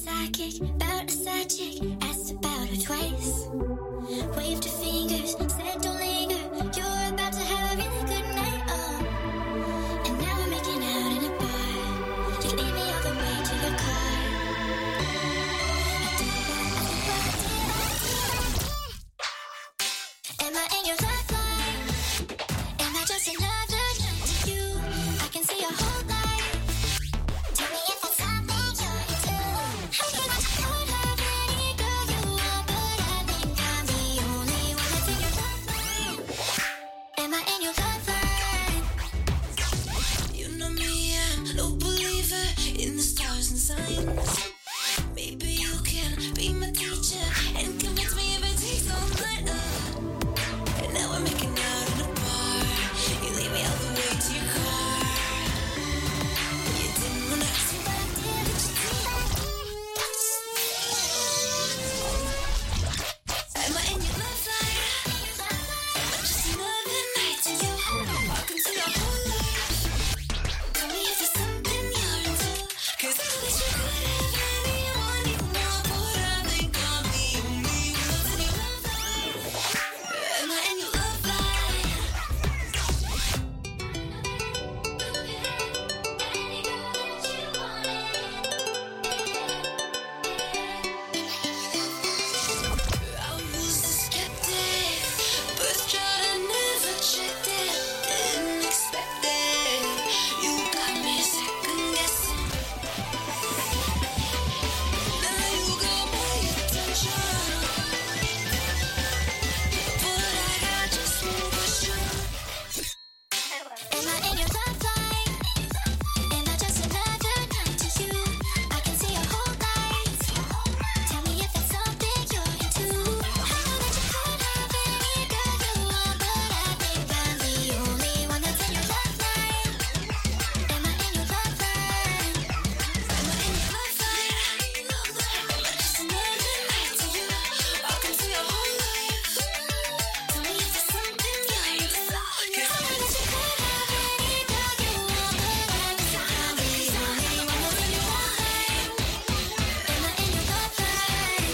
psychic, about a side chick, asked about her twice. Waved her fingers, said don't linger, you're about to have a really good night, oh. And now we're making out in a bar, you lead me all the way to your car. Am I in your lifeline? Am I just another night to you? I can see your whole life. Tell me if it's something you're into. I could have any girl you want, but I think I'm the only one that's in your lifeline. Am I in your lifeline? You know me, I'm no believer in the stars and signs. Maybe you can be my teacher and convince me if it takes all night. And now we're making out in a bar. You lead me all the way to your car. You didn't wanna ask me, but I did. Am I in your lifeline? Am I just another night to you? I can see your whole life. Tell me if there's something you're into. 'Cause I wish you could have anyone you want, but I think I'm the only one that's in your lifeline. Am I in your lifeline? I was a skeptic, birth chart I never checked it, didn't expect it. You got me second guessing. Now you got my attention, but I got just one question. Am I in your lifeline? Am I just another night to you? I can see your whole life. Tell me if that's something you're into. I know that you could have any girl you want, but I think I'm the only one that's in your lifeline. Am I in your lifeline? Am I in your lifeline? Am I just another night to you? I can see your whole life. Tell me if there's something you're into. 'Cause I know that you could have any girl you want, but I think I'm the only one that's in your lifeline. Am I in your lifeline?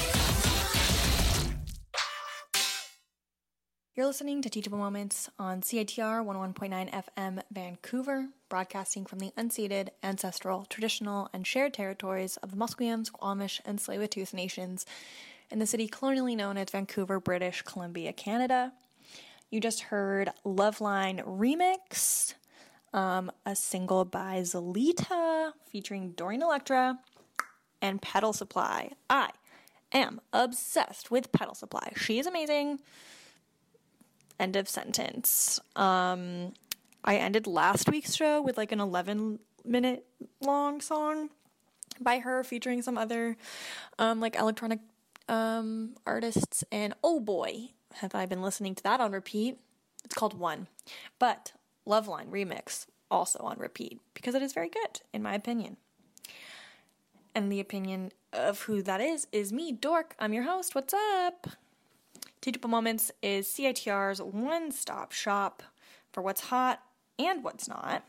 You're listening to Teachable Moments on CITR 101.9 FM Vancouver, broadcasting from the unceded, ancestral, traditional, and shared territories of the Musqueam, Squamish, and Tsleil-Waututh nations in the city colonially known as Vancouver, British Columbia, Canada. You just heard Loveline Remix, a single by Zelita featuring Doreen Electra and Pedal Supply. I am obsessed with Pedal Supply. She is amazing. End of sentence. I ended last week's show with like an 11-minute long song by her featuring some other like electronic artists, and oh boy, have I been listening to that on repeat. It's called One. But Loveline Remix also on repeat because it is very good in my opinion. And the opinion of who that is me, Dork. I'm your host. What's up? Teachable Moments is CITR's one-stop shop for what's hot and what's not.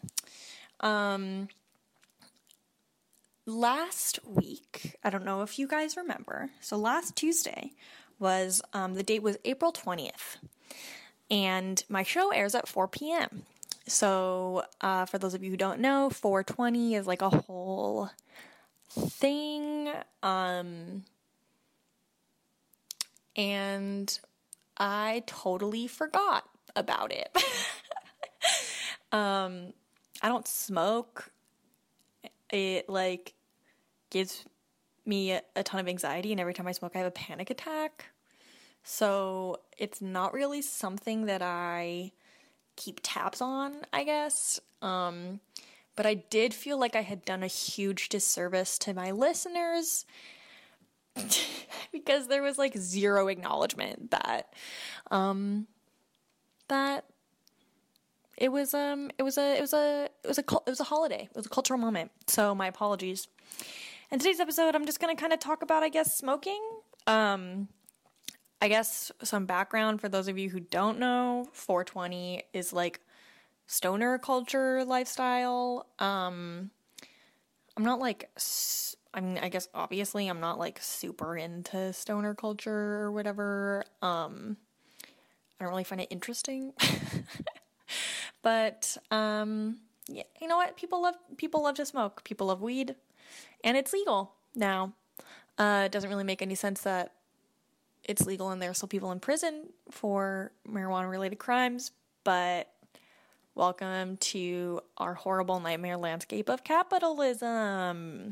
Last week, I don't know if you guys remember, so last Tuesday was, the date was April 20th, and my show airs at 4 p.m. So, for those of you who don't know, 420 is like a whole thing, and I totally forgot about it. I don't smoke. It like gives me a ton of anxiety, and every time I smoke I have a panic attack. So it's not really something that I keep tabs on, I guess. But I did feel like I had done a huge disservice to my listeners because there was like zero acknowledgement that that it was a holiday. It was a cultural moment. So my apologies. In today's episode, I'm just going to kind of talk about, I guess, smoking. I guess some background for those of you who don't know. 420 is like stoner culture lifestyle. I'm not like, I mean, I guess obviously I'm not like super into stoner culture or whatever. I don't really find it interesting. But yeah, you know what? People love to smoke. People love weed, and it's legal now. It doesn't really make any sense that it's legal and there's still people in prison for marijuana-related crimes, but welcome to our horrible nightmare landscape of capitalism.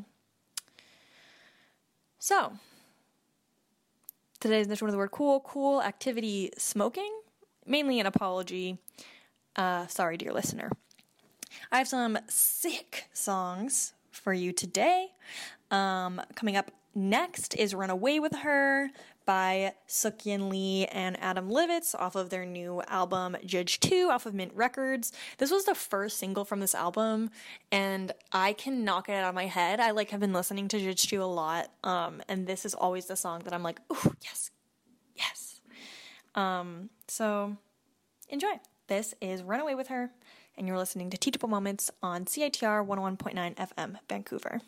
So, today's edition of the word cool activity smoking, mainly an apology. Sorry, dear listener. I have some sick songs for you today. Coming up next is Run Away With Her by Sukyin Lee and Adam Livitz off of their new album Judge 2 off of Mint Records. This was the first single from this album, and I can knock it out of my head. I have been listening to Judge 2 a lot, and this is always the song that I'm like, ooh, yes. So enjoy. This is Run Away With Her, and you're listening to Teachable Moments on CITR 101.9 FM, Vancouver.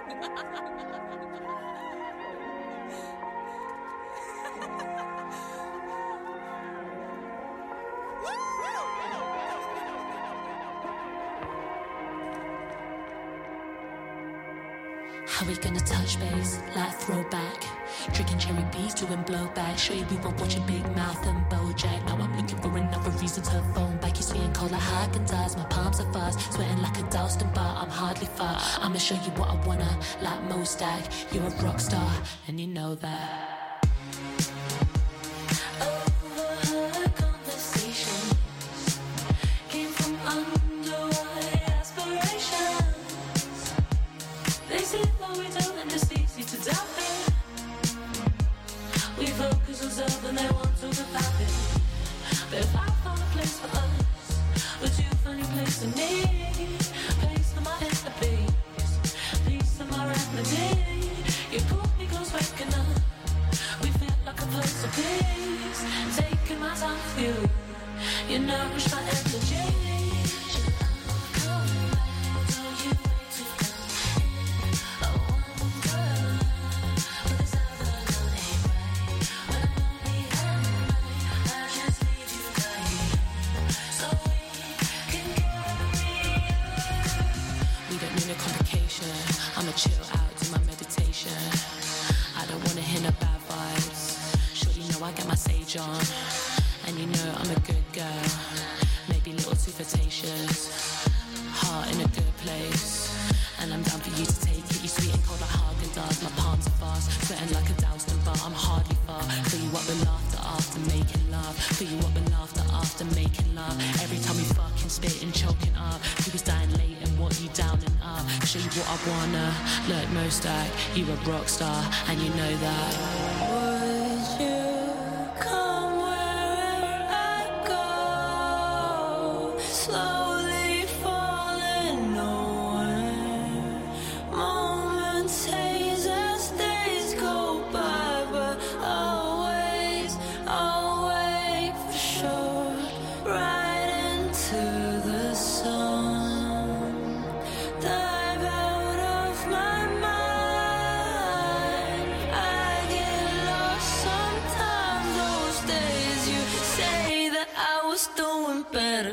How we gonna touch base, like throwback? Drinking cherry bees, doing blowback. Show you we were watching Big Mouth and BoJack. Now I'm looking for another reason to phone back. You sweating cold like Haagen-Dazs, my palms are fast. Sweating like a Dalston bar, I'm hardly far. I'ma show you what I wanna, like Mostag. You're a rock star, and you know that. You a rock star, and you know that. Would you come where I go? Slowly falling nowhere. Moments haze as days go by, but always, I'll wait for sure. Right into the sun. Dive out of my mind. I get lost sometimes those days. You say that I was doing better.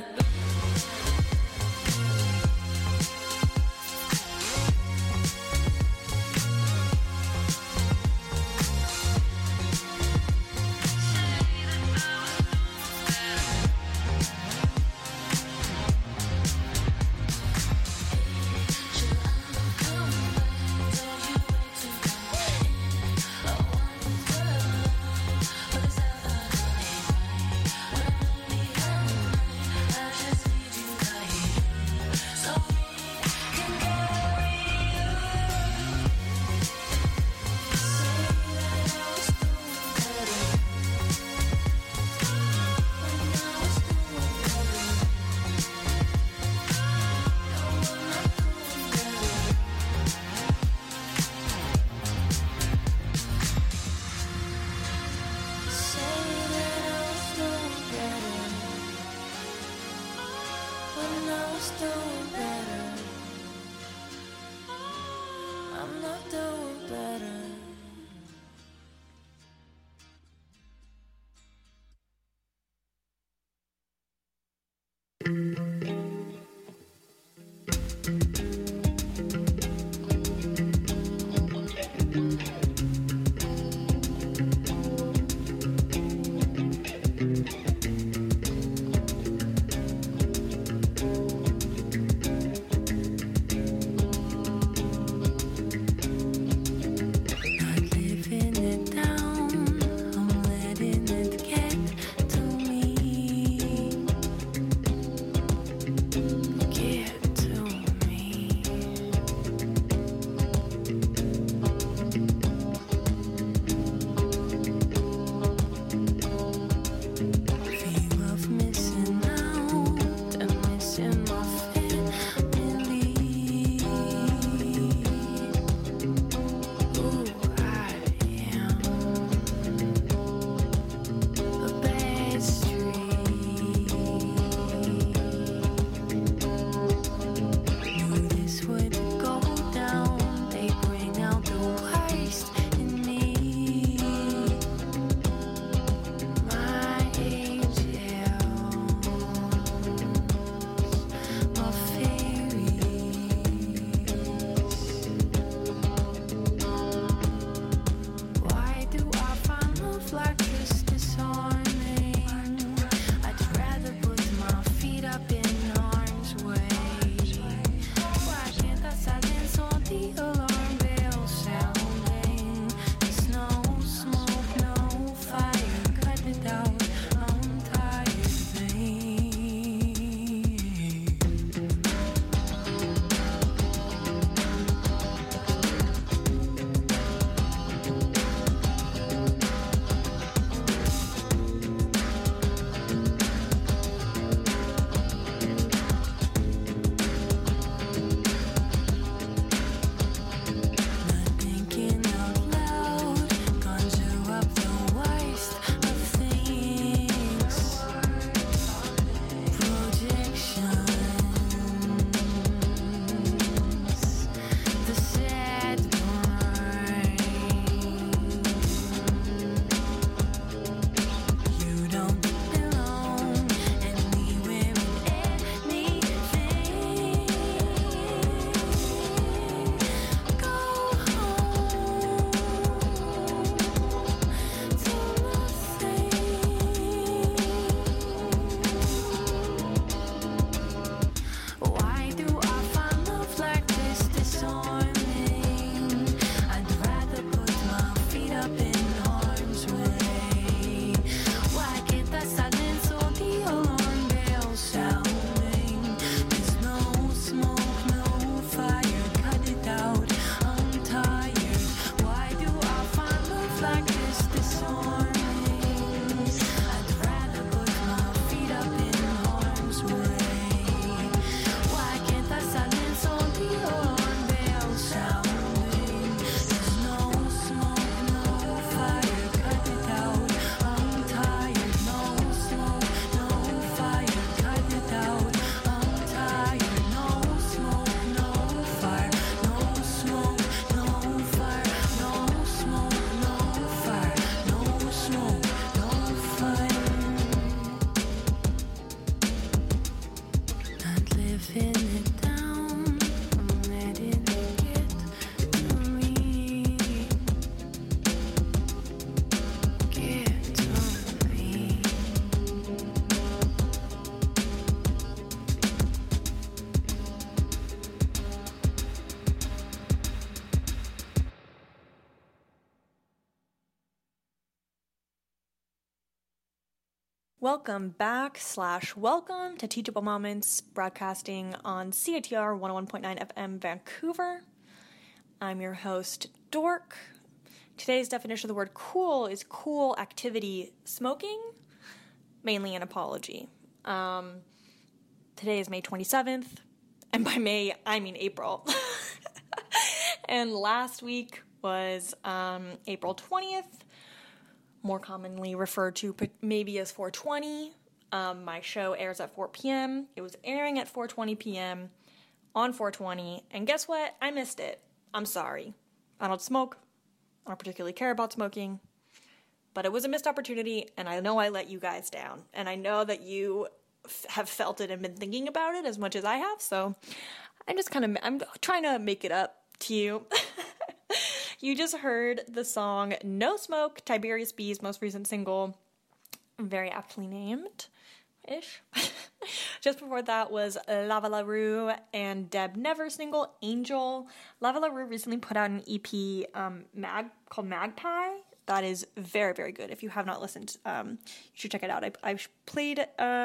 Welcome back / welcome to Teachable Moments, broadcasting on CITR 101.9 FM Vancouver. I'm your host, Dork. Today's definition of the word cool is cool activity smoking, mainly an apology. Today is May 27th, and by May, I mean April. And last week was April 20th, more commonly referred to maybe as 420. My show airs at 4 p.m. It was airing at 4:20 p.m. on 420, and guess what? I missed it. I'm sorry. I don't smoke. I don't particularly care about smoking, but it was a missed opportunity, and I know I let you guys down, and I know that you have felt it and been thinking about it as much as I have, so I'm trying to make it up to you. You just heard the song No Smoke, Tiberius B's most recent single, very aptly named-ish. Just before that was Lava La Rue and Deb Never single, Angel. Lava La Rue recently put out an EP called Magpie. That is very, very good. If you have not listened, you should check it out. I played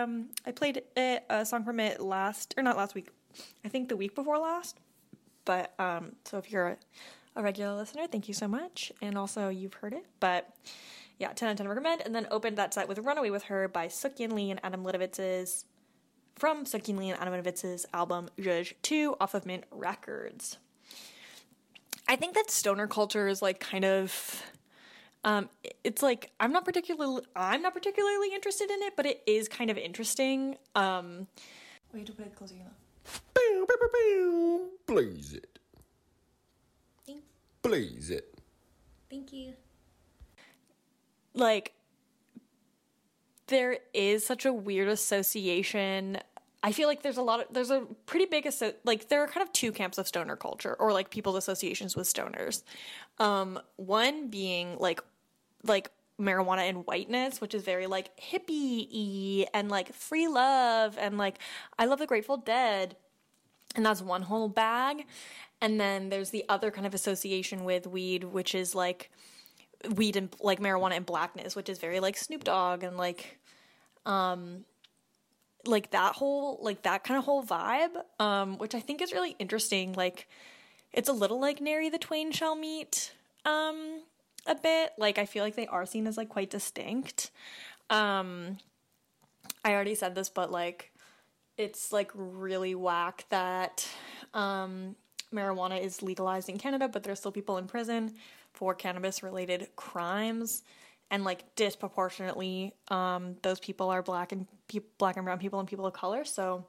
a song from it not last week, I think the week before last. But, so if you're a regular listener, thank you so much. And also, you've heard it. But, yeah, 10 out of 10 recommend. And then opened that set with Runaway With Her by Sukyin Lee and Adam Lidovitz's album Zhuzh 2 off of Mint Records. I think that stoner culture is, like, kind of... it's like, I'm not particularly interested in it, but it is kind of interesting. We have to put it closer, you know. Blaze it. Blaze it. Thank you. Like, there is such a weird association. I feel like there's a pretty big, there are kind of two camps of stoner culture, or, like, people's associations with stoners. One being, like marijuana and whiteness, which is very, like, hippie-y, and, like, free love, and, like, I love the Grateful Dead. And that's one whole bag. And then there's the other kind of association with weed, which is like weed and like marijuana and blackness, which is very like Snoop Dogg and like that kind of whole vibe, which I think is really interesting. Like, it's a little like nary the twain shall meet a bit. Like, I feel like they are seen as like quite distinct. I already said this, but like, it's, like, really whack that marijuana is legalized in Canada, but there's still people in prison for cannabis-related crimes. And, like, disproportionately, those people are black and brown people and people of color. So,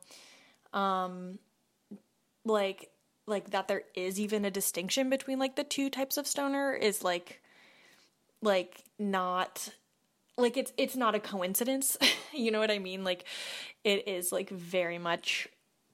like that there is even a distinction between, like, the two types of stoner is, like, not... Like, it's not a coincidence, you know what I mean? Like, it is, like, very much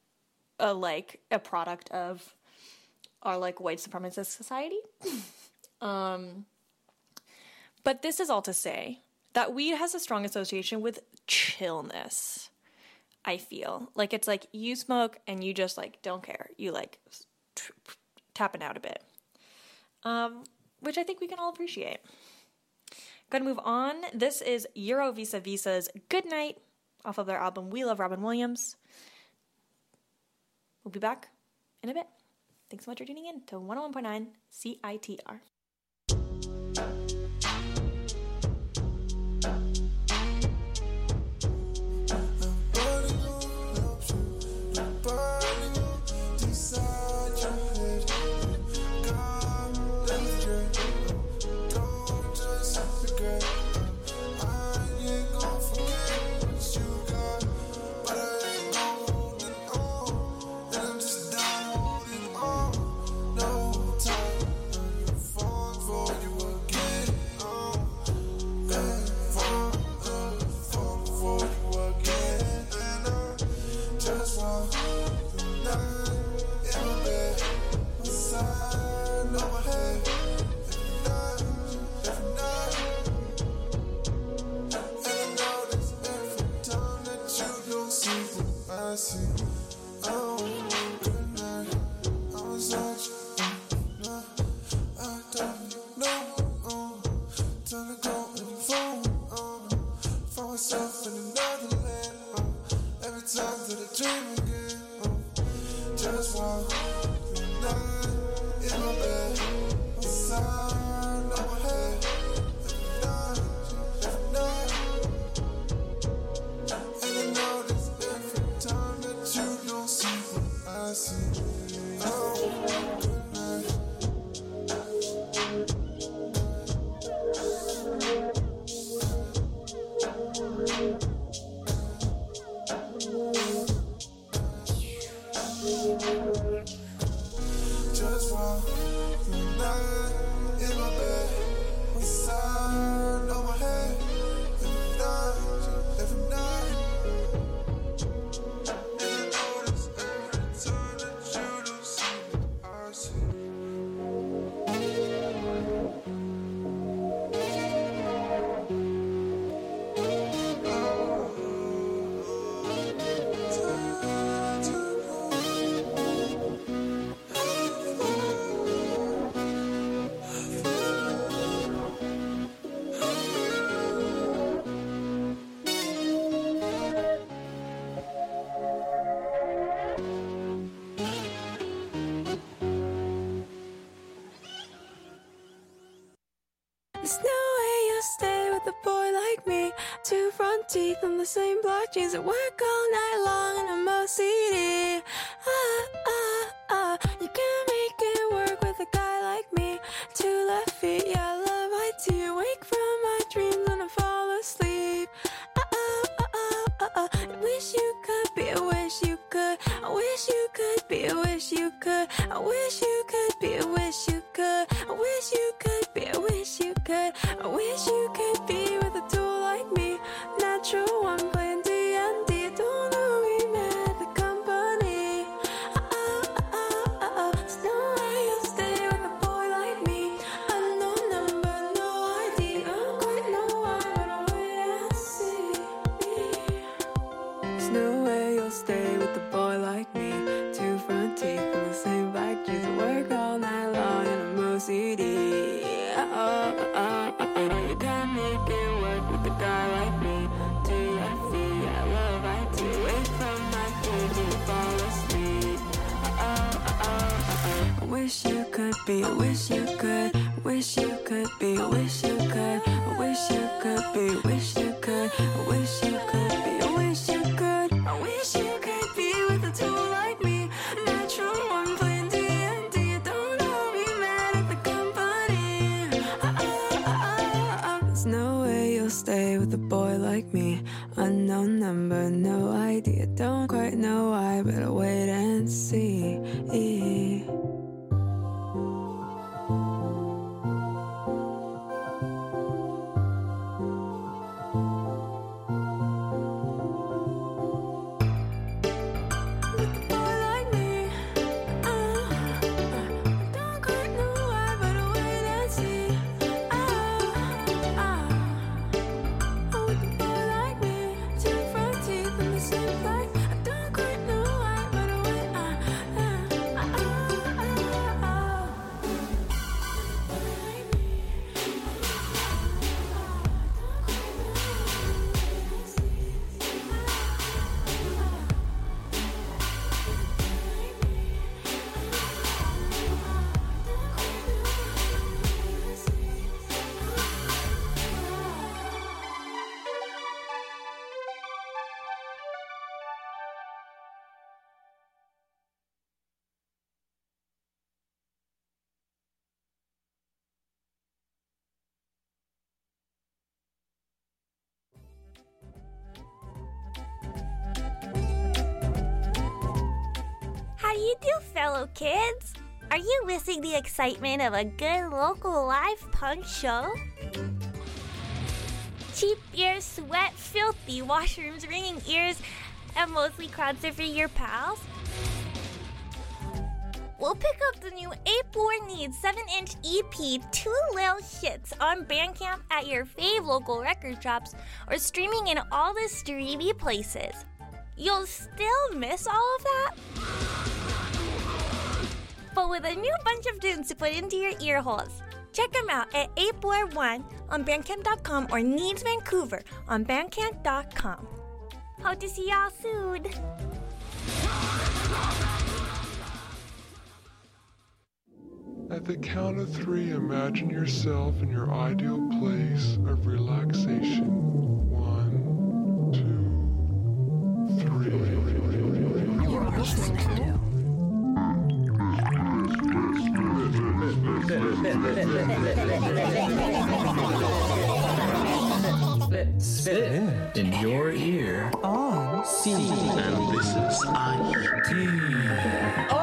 a product of our, like, white supremacist society. But this is all to say that weed has a strong association with chillness, I feel. Like, it's like, you smoke and you just, like, don't care. You, like, tapping out a bit. Which I think we can all appreciate. Gonna move on. This is Euro Visa Visa's Good Night off of their album We Love Robin Williams. We'll be back in a bit. Thanks so much for tuning in to 101.9 CITR. Myself in the Just want nothing in my bed, a sign on my head, every night. And I notice every time that you don't see what I see. Oh, good night. Just want nothing in my bed, one side on my head, every night. And I notice every time that you don't see what I see. There's no way you'll stay with a boy like me. Two front teeth and the same black jeans that work all night long in a OCD. You can't make it work with a guy like me. Two left feet, yeah, I love IT. Wake from my dreams and I fall asleep. I wish you could be, I wish you could. I wish you could be, I wish you could. I wish you could be, I wish you could. I wish you could be, I wish you could. I wish you could be with a tool like me. Natural one playing D&D. Don't know me, man, the company. There's no way you'll stay with a boy like me. Unknown number, no ID. Don't quite know why, but I'll wait and see. There's no way you'll stay with a boy like me. Two front teeth and the same black jeans that work all night long in a OCD. You can't make it work with a guy like me. Two left feet, I love IT. Wake from my dreams and fall asleep. I wish you could be, I wish you could. I wish you could be, I wish you could. I wish you could be, I wish you could. I wish you could be, I wish you could. I wish you could be with a tool like me. Natural one playing D&D. Don't know me, mad at the company. There's no way you'll stay with a boy like me. Unknown number, no idea. Don't quite know why, but I'll wait and see. How do you do, fellow kids? Are you missing the excitement of a good local live punk show? Cheap beer, sweat, filthy washrooms, ringing ears, and mostly crowds for your pals? We'll pick up the new 8-Bore Needs 7-inch EP, Two Lil Shits, on Bandcamp at your fave local record shops or streaming in all the streamy places. You'll still miss all of that? But with a new bunch of tunes to put into your ear holes. Check them out at 8bore1 on Bandcamp.com or Needs Vancouver on Bandcamp.com. Hope to see y'all soon. At the count of 3, imagine yourself in your ideal place of relaxation. 1, 2, 3. You are listening to Spit in your ear. on C. And this is IET.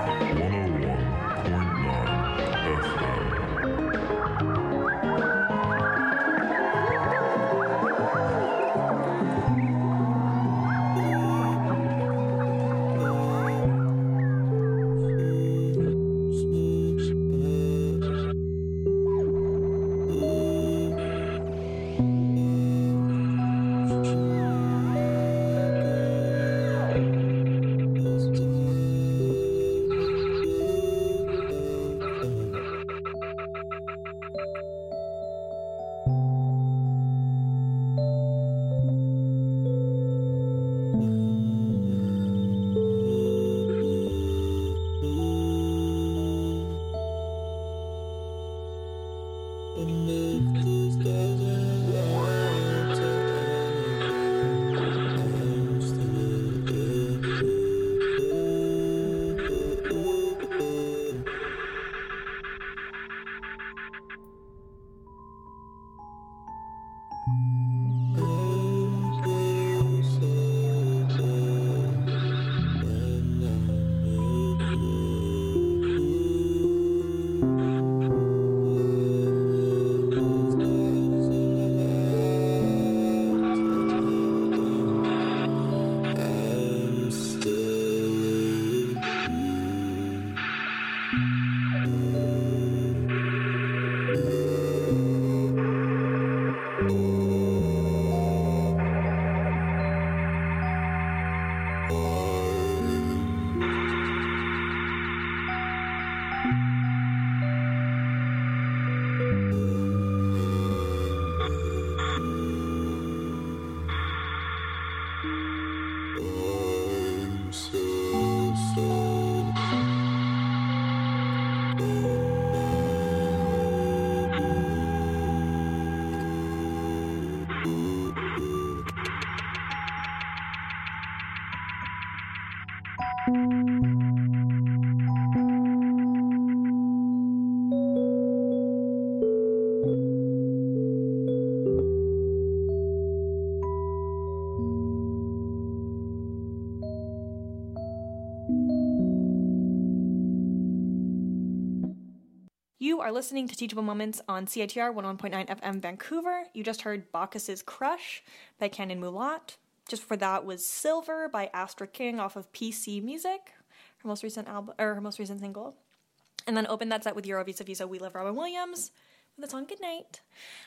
'You are listening to Teachable Moments on CITR 101.9 FM Vancouver. You just heard Bacchus's Crush by Canon Mulat. Just before that was Silver by Astra King off of PC Music, her most recent album, or her most recent single. And then opened that set with Euro Visa Visa We Love Robin Williams with the song Goodnight.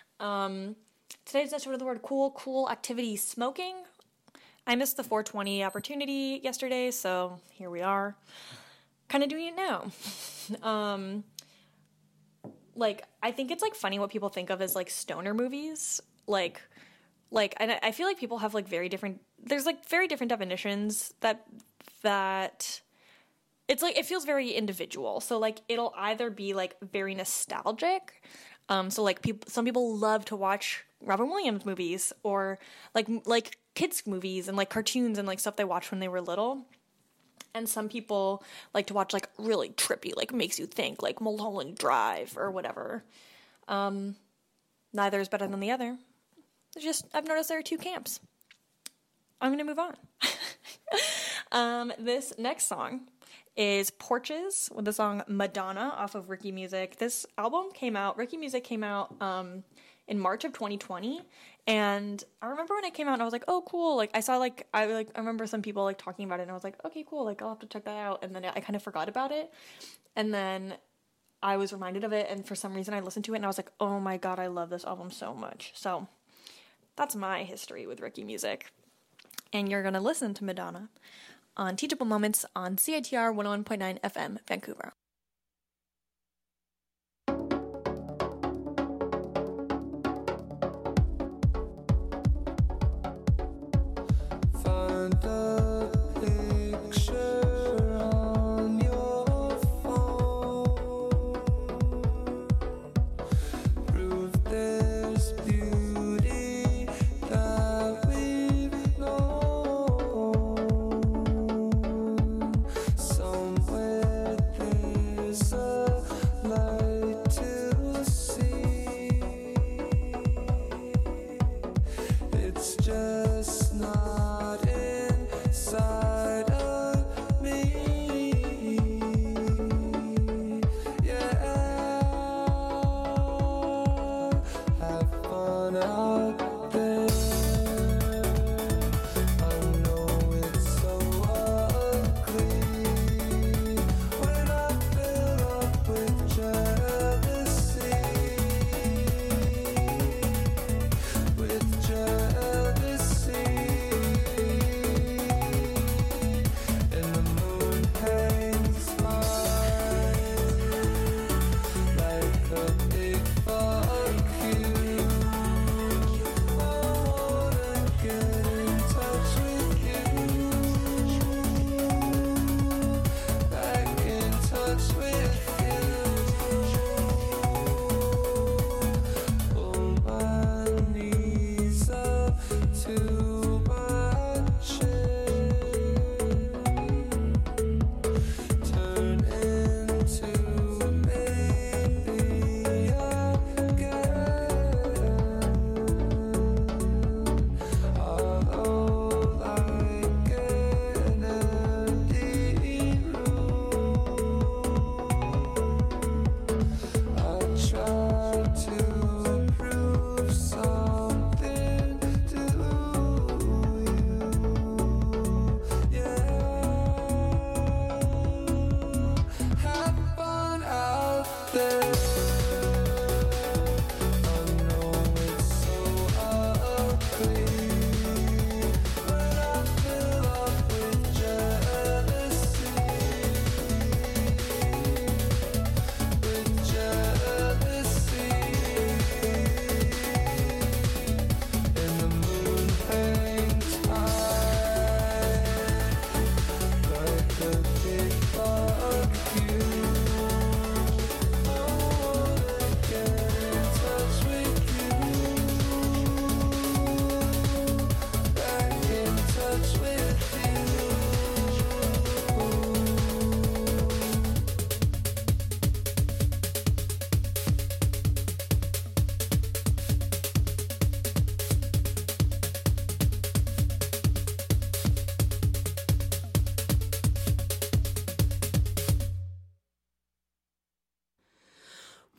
Today's episode of the word cool activity smoking. I missed the 420 opportunity yesterday, so here we are. Kind of doing it now. I think it's, funny what people think of as, stoner movies. And I feel like people have, very different... There's, very different definitions that... It's, it feels very individual. So, it'll either be, very nostalgic. Some people love to watch Robin Williams movies or, kids' movies and, cartoons and, stuff they watched when they were little. And some people like to watch, really trippy, makes you think, Mulholland Drive or whatever. Neither is better than the other. It's just, I've noticed there are two camps. I'm going to move on. This next song is Porches with the song Madonna off of Ricky Music. This album Ricky Music came out in March of 2020. And I remember when it came out and I was like, oh, cool. I saw, I remember some people, talking about it and I was like, okay, cool. I'll have to check that out. And then I kind of forgot about it. And then I was reminded of it. And for some reason I listened to it and I was like, oh my God, I love this album so much. So that's my history with Ricky Music. And you're going to listen to Madonna on Teachable Moments on CITR 101.9 FM, Vancouver. Picture on your phone.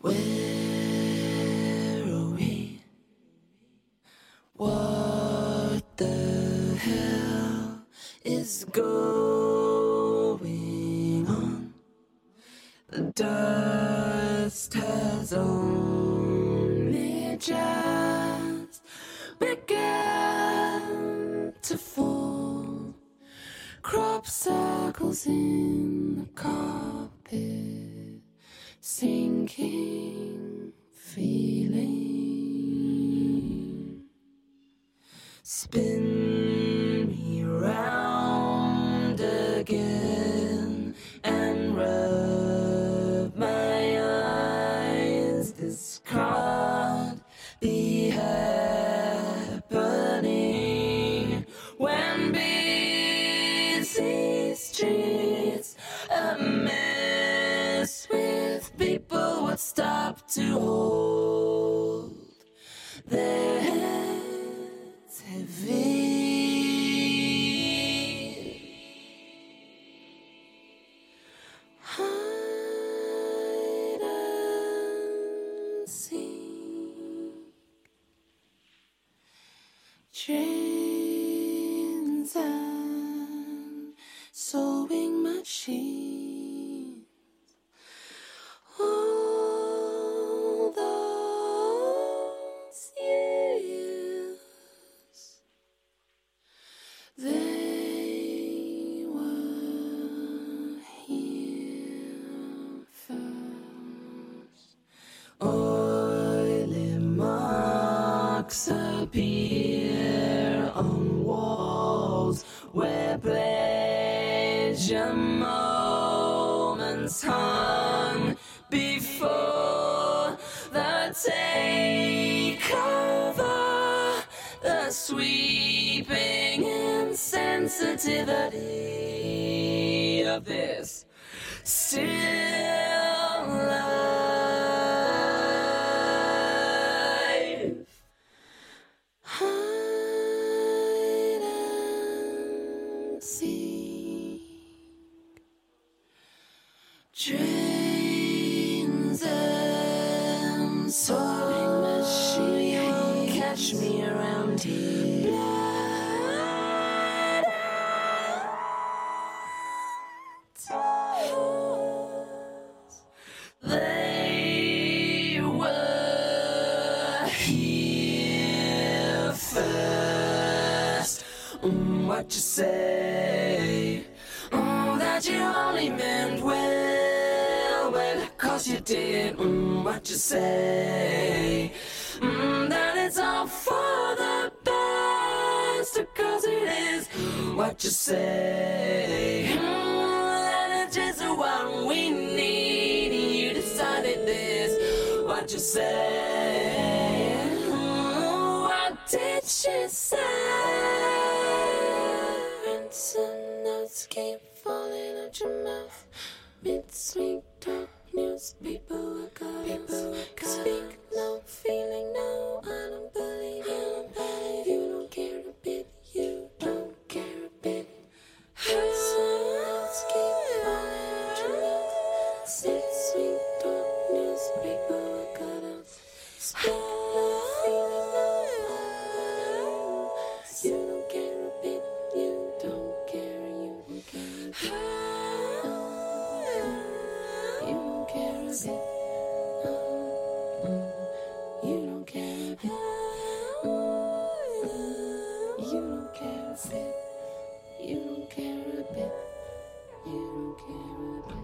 Where are we? What the hell is going on? The dust has only just begun to fall. Crop circles in the carpet, sinking feeling. Spin me round again and rub my eyes. This can't be happening when busy streets a mess with people would stop to hold their heads heavy. Hide and seek. Trains and sewing machines. All those years, they were here first. Oily marks appear on walls where pleasure moments hung before the takeover, the sweeping insensitivity of this still life. Hide and seek. Trains and soaring machines catch me around here. They were here first. What you say? That you only meant well, well, 'cause you did. What you say? That it's all for the best, 'cause it is. What you say? That it's just what we need. You decided this. What you say? What did she say? Rinse and notes keep falling out your mouth. Mid-sweet talk, newspaper, I got us. Speak no, feeling no, I don't believe you. You don't care a bit, you don't care a bit. Rinse and notes keep falling out your mouth. Mid-sweet talk, newspaper, I got us. Speak no, feeling no, I don't believe you. You don't care a bit, you don't care, you don't care. You don't care a bit. You don't care a bit. You don't care a bit. You don't care a bit. You don't care a bit.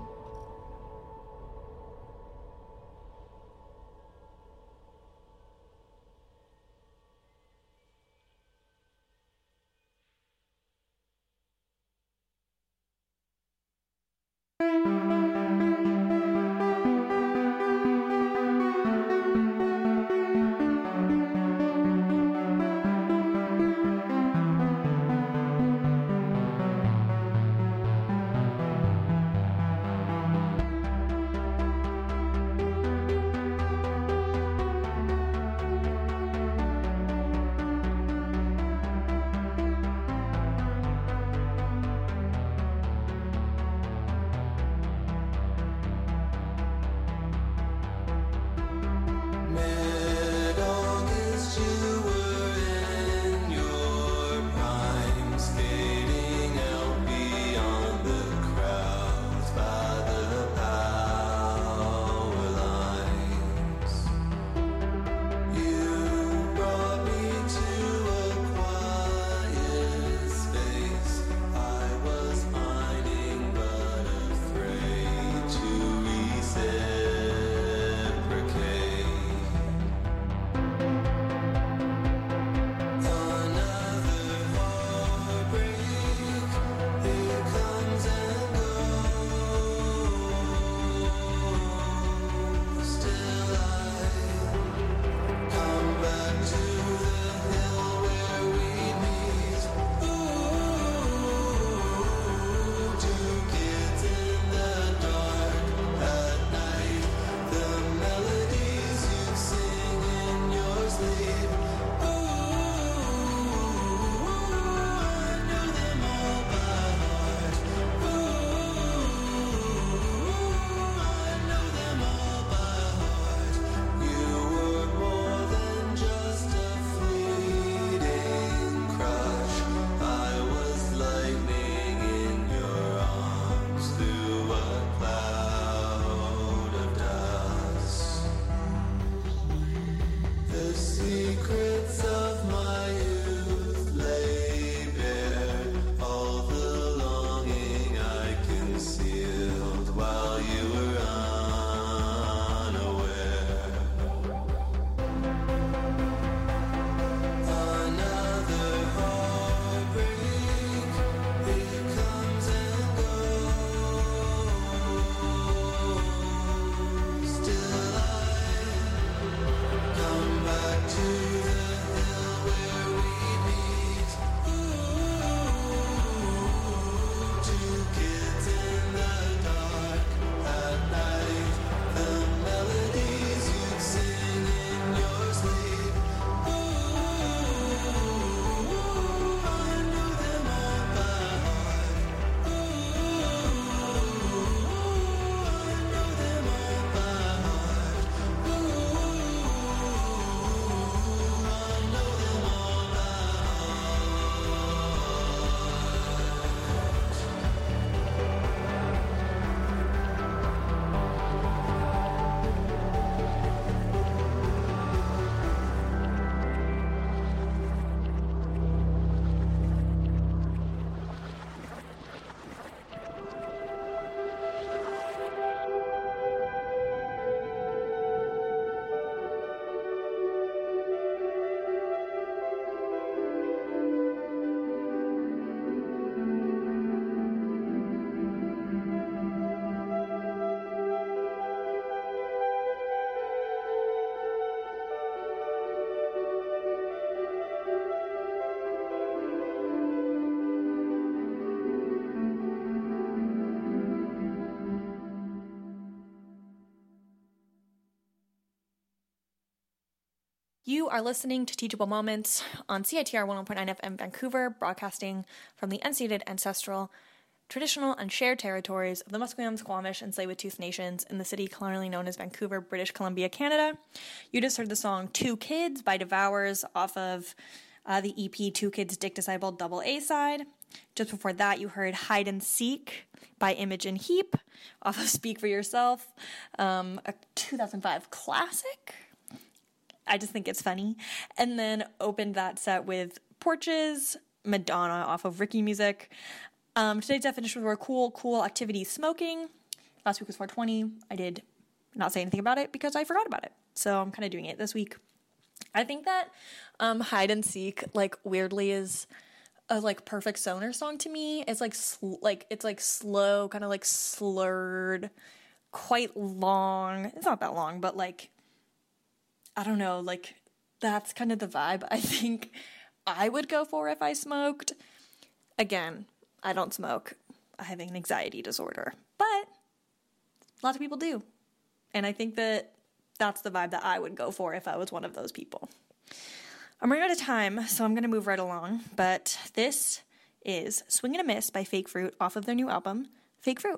You are listening to Teachable Moments on CITR 101.9 FM Vancouver, broadcasting from the unceded, ancestral, traditional, and shared territories of the Musqueam, Squamish, and Tsleil-Waututh nations in the city colonially known as Vancouver, British Columbia, Canada. You just heard the song Two Kids by Devours off of the EP Two Kids Dick Disciple double A side. Just before that, you heard Hide and Seek by Imogen Heap off of Speak for Yourself, a 2005 classic. I just think it's funny. And then opened that set with Porches, Madonna off of Ricky Music. Today's definitions were cool activity smoking. Last week was 420. I did not say anything about it because I forgot about it. So I'm kind of doing it this week. I think that Hide and Seek, like, weirdly is a, like, perfect Sonar song to me. It's like slow, kind of like slurred, quite long. It's not that long, but like, I don't know, like, that's kind of the vibe I think I would go for if I smoked. Again, I don't smoke. I have an anxiety disorder, but lots of people do. And I think that that's the vibe that I would go for if I was one of those people. I'm running out of time, so I'm going to move right along. But this is Swing and a Miss by Fake Fruit off of their new album, Fake Fruit.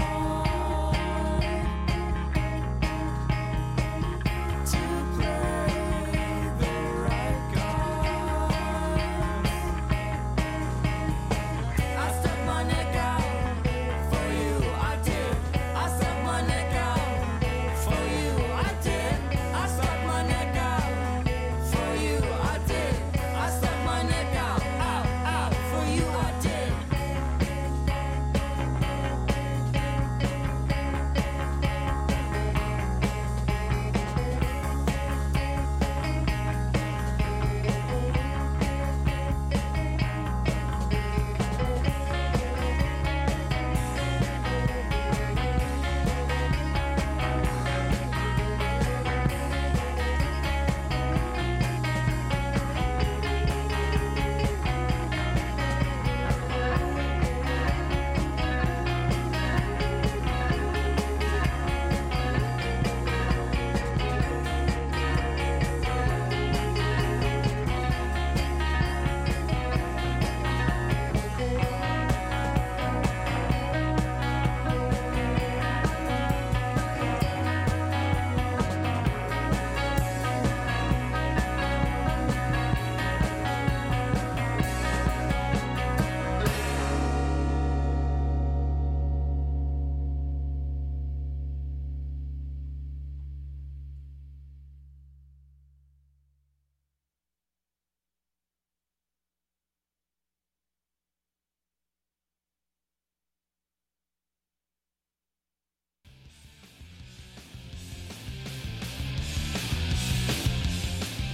To play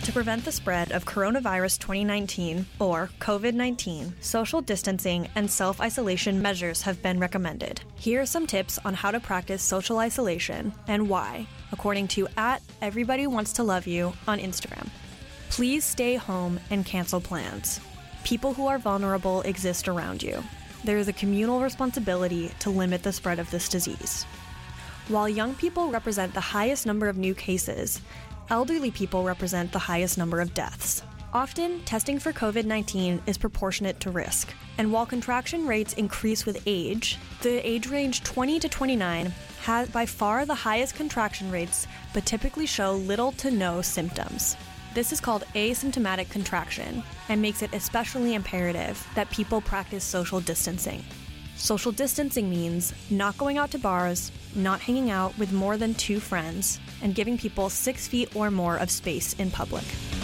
To prevent the spread of coronavirus 2019, or COVID-19, social distancing and self-isolation measures have been recommended. Here are some tips on how to practice social isolation and why, according to @EverybodyWantsToLoveYou on Instagram. Please stay home and cancel plans. People who are vulnerable exist around you. There is a communal responsibility to limit the spread of this disease. While young people represent the highest number of new cases, elderly people represent the highest number of deaths. Often, testing for COVID-19 is proportionate to risk, and while contraction rates increase with age, the age range 20 to 29 has by far the highest contraction rates but typically show little to no symptoms. This is called asymptomatic contraction and makes it especially imperative that people practice social distancing. Social distancing means not going out to bars, not hanging out with more than 2 friends, and giving people 6 feet or more of space in public.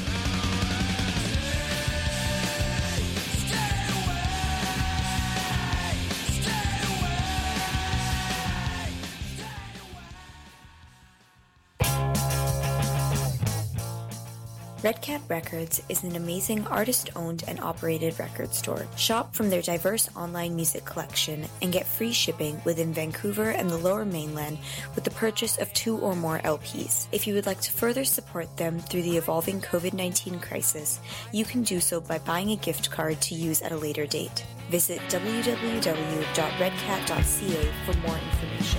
Red Cat Records is an amazing artist-owned and operated record store. Shop from their diverse online music collection and get free shipping within Vancouver and the Lower Mainland with the purchase of 2 or more LPs. If you would like to further support them through the evolving COVID-19 crisis, you can do so by buying a gift card to use at a later date. Visit www.redcat.ca for more information.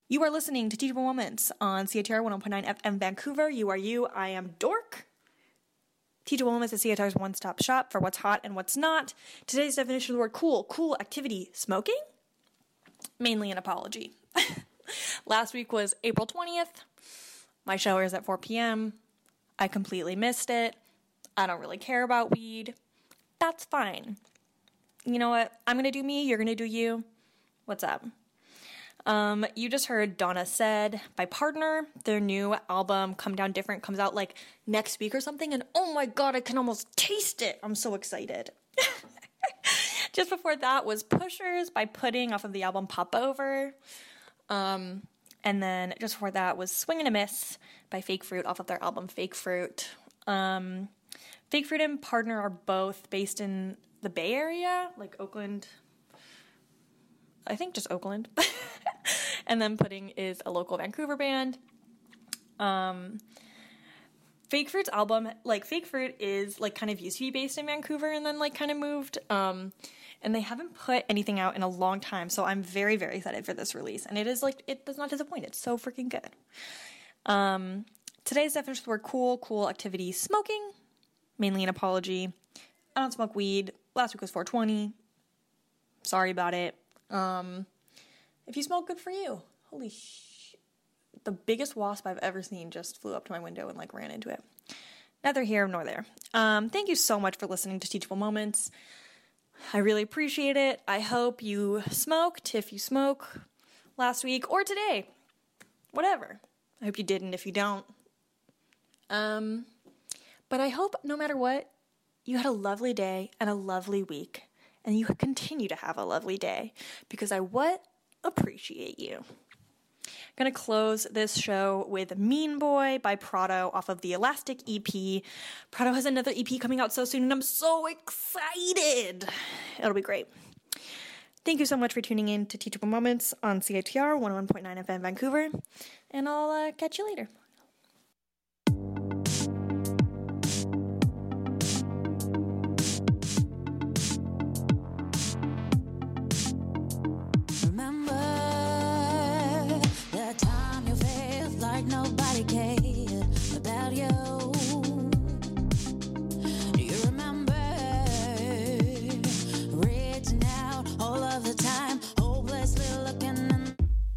You are listening to Teachable Moments on CITR 101.9 FM Vancouver. You are you. I am Dork. Teachable Moments is CITR's one-stop shop for what's hot and what's not. Today's definition of the word cool. Cool activity. Smoking? Mainly an apology. Last week was April 20th. My shower is at 4 p.m. I completely missed it. I don't really care about weed. That's fine. You know what? I'm going to do me. You're going to do you. What's up? You just heard Donna Said by Partner. Their new album, Come Down Different, comes out like next week or something. And oh my God, I can almost taste it. I'm so excited. Just before that was Pushers by Pudding off of the album Pop Over. And then just before that was Swing and a Miss by Fake Fruit off of their album Fake Fruit. Fake Fruit and Partner are both based in the Bay Area, like Oakland. I think just Oakland. And then Pudding is a local Vancouver band. Fake Fruit's album, like Fake Fruit is like kind of used to be based in Vancouver and then like kind of moved. And they haven't put anything out in a long time. So I'm very, very excited for this release. And it is like, it does not disappoint. It's so freaking good. Today's definition of the word cool activity, smoking, mainly an apology. I don't smoke weed. Last week was 420. Sorry about it. If you smoke, good for you. Holy shit. The biggest wasp I've ever seen just flew up to my window and like ran into it. Neither here nor there. Thank you so much for listening to Teachable Moments. I really appreciate it. I hope you smoked if you smoke last week or today. Whatever. I hope you didn't if you don't. But I hope no matter what, you had a lovely day and a lovely week. And you continue to have a lovely day because I appreciate you. I'm going to close this show with Mean Boy by Prado off of the Elastic EP. Prado has another EP coming out so soon and I'm so excited. It'll be great. Thank you so much for tuning in to Teachable Moments on CITR 101.9 FM Vancouver. And I'll catch you later. Nobody cared about you. Do you remember reaching out all of the time, hopelessly looking in?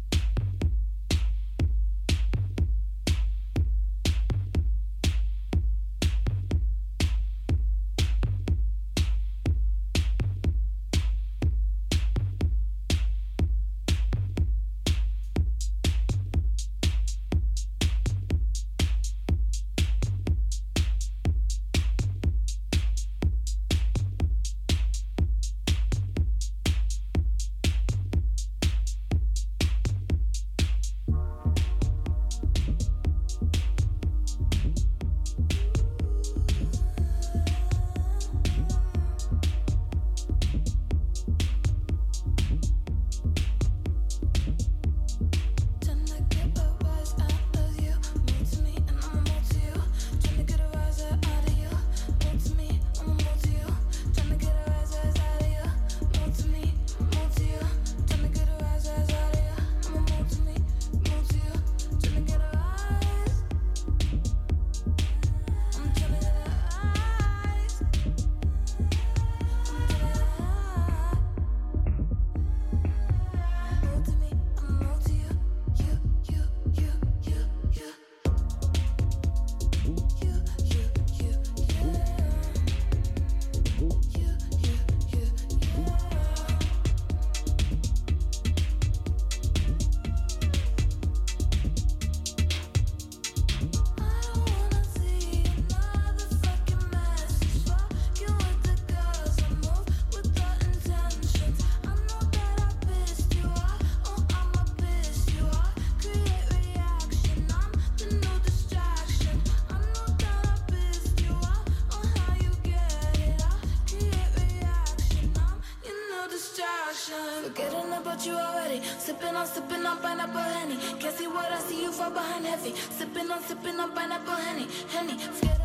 Forgetting about you already. Sipping on pineapple Henny. Can't see what I see, you fall behind heavy. Sipping on pineapple Henny. Henny. Forget